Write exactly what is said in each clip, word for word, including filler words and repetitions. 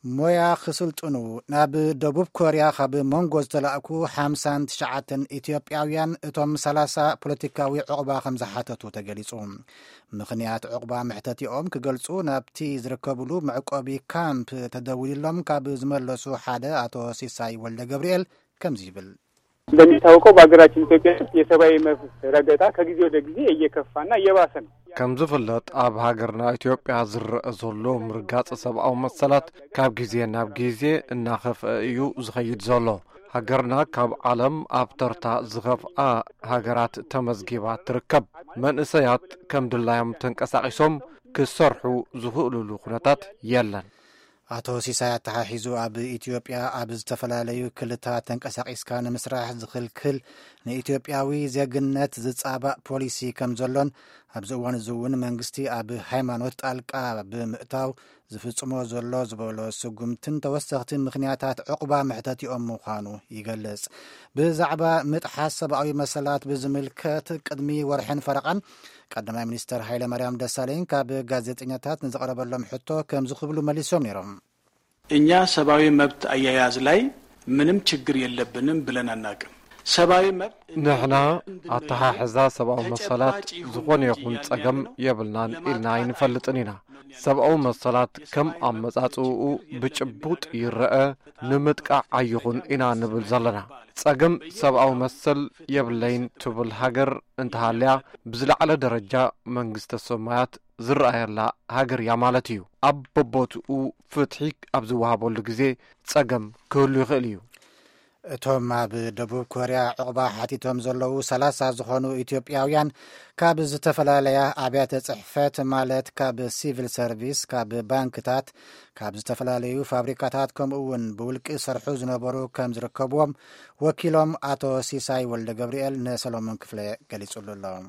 ሞያ ክስልጥኑ ናብ ደቡብ ኮርያ ካብ መንጎ ዝተላእኩ ሓምሳን ትሽዓተን ኢትዮጵያውያን እቶም ሰላሳ ፖለቲካዊ ዕቑባ ከም ዝሓተቱ ተገሊጹ። ምኽንያት ዕቑባ ምሕተቲኦም ክገልጹ ናብቲ ዝርከብሉ መዕቆቢ ካምፕ ተደውሊሎም ካብ ዝመለሱ ሓደ አቶ ሲሳይ ወልደ ገብርኤል ከምዚ ይብል። እንደሚታወቀው በአገራችን ኢትዮጵያ የሰብአዊ መብት ረገጣ ከጊዜ ወደ ጊዜ እየከፋና እየባሰ ነው። ከም ዝፍለጥ ኣብ ሃገርና ኢትዮጵያ ዝርአ ዘሎ ምርጋጽ ሰብኣዊ መሰላት ካብ ጊዜ ናብ ጊዜ እናኸፍአ እዩ ዝኸይድ ዘሎ። ሃገርና ካብ ዓለም ኣብ ተርታ ዝኸፍአ ሃገራት ተመዝጊባ ትርከብ። መንእሰያት ከም ድላዮም ተንቀሳቒሶም ክሰርሑ ዝኽእሉሉ ኩነታት የለን። አቶ ሲሳይ አተሓሒዙ ኣብ ኢትዮጵያ ኣብ ዝተፈላለዩ ክልታት ተንቀሳቒስካ ንምስራሕ ዝኽልክል ንኢትዮጵያዊ ዜግነት ዝጻባእ ፖሊሲ ከም ዘሎን ኣብዚ እዋን እዚ እውን መንግስቲ ኣብ ሃይማኖት ጣልቃ ብምእታው ዝፍጽሞ ዘሎ ዝበሎ ስጉምትን ተወሰኽቲ ምኽንያታት ዕቑባ ምሕተቲኦም ምዃኑ ይገልጽ። ብዛዕባ ምጥሓስ ሰብኣዊ መሰላት ብዝምልከት ቅድሚ ወርሕን ፈረቓን ቀዳማይ ሚኒስተር ሃይለማርያም ደሳለኝ ካብ ጋዜጠኛታት ንዝቐረበሎም ሕቶ ከም ዝኽብሉ መሊሶም ነይሮም። እኛ ሰብአዊ መብት አያያዝ ላይ ምንም ችግር የለብንም ብለን አናውቅም። ሰብአዊ መብት ንሕና አተሓሕዛ ሰብኣዊ መሰላት ዝኾነ ይኹን ጸገም የብልናን ኢልና ይንፈልጥን ኢና። ሰብኣዊ መሰላት ከም ኣመጻጽኡ ብጭቡጥ ይርአ ንምጥቃዕ ኣይኹን ኢና ንብል ዘለና። ጸገም ሰብኣዊ መሰል የብለይን ትብል ሃገር እንተሃልያ ብዝለዓለ ደረጃ መንግስተ ሰማያት ዝረአየላ ሃገር እያ ማለት እዩ። ኣብ በቦትኡ ፍትሒ ኣብ ዝወሃበሉ ግዜ ጸገም ክህሉ ይኽእል እዩ። እቶም ኣብ ደቡብ ኮርያ ዕቑባ ሓቲቶም ዘለዉ ሰላሳ ዝኾኑ ኢትዮጵያውያን ካብ ዝተፈላለያ ኣብያተ ጽሕፈት ማለት ካብ ሲቪል ሰርቪስ፣ ካብ ባንክታት፣ ካብ ዝተፈላለዩ ፋብሪካታት ከምኡ እውን ብውልቂ ሰርሑ ዝነበሩ ከም ዝርከብዎም ወኪሎም አቶ ሲሳይ ወልደ ገብርኤል ንሰሎሞን ክፍለ ገሊጹሉ ኣሎ።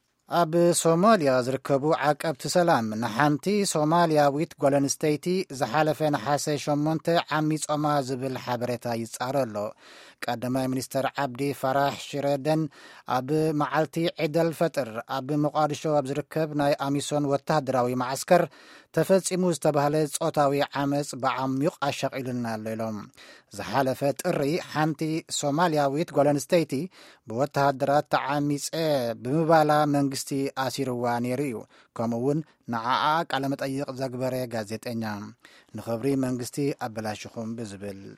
ኣብ ሶማልያ ዝርከቡ ዓቀብቲ ሰላም ንሓንቲ ሶማልያዊት ጓል ኣንስተይቲ ዝሓለፈ ነሓሰ ሸሞንተ ዓሚጾማ ዝብል ሓበሬታ ይጻረ ኣሎ። ቀዳማይ ሚኒስተር ዓብዲ ፈራሕ ሽረደን ኣብ መዓልቲ ዒደል ፈጥር ኣብ መቋዲሾ ኣብ ዝርከብ ናይ ኣሚሶን ወታደራዊ ማዓስከር ተፈጺሙ ዝተባህለ ጾታዊ ዓመፅ ብዓሚቕ ኣሻቒሉና ኣሎ ኢሎም። ዝሓለፈ ጥሪ ሓንቲ ሶማልያዊት ጓል ኣንስተይቲ ብወታደራት ተዓሚፀ ብምባላ መንግስቲ ኣሲርዋ ነይሩ እዩ። ከምኡ እውን ንዓኣ ቃለመጠይቕ ዘግበረ ጋዜጠኛ ንኽብሪ መንግስቲ ኣበላሽኹም ብዝብል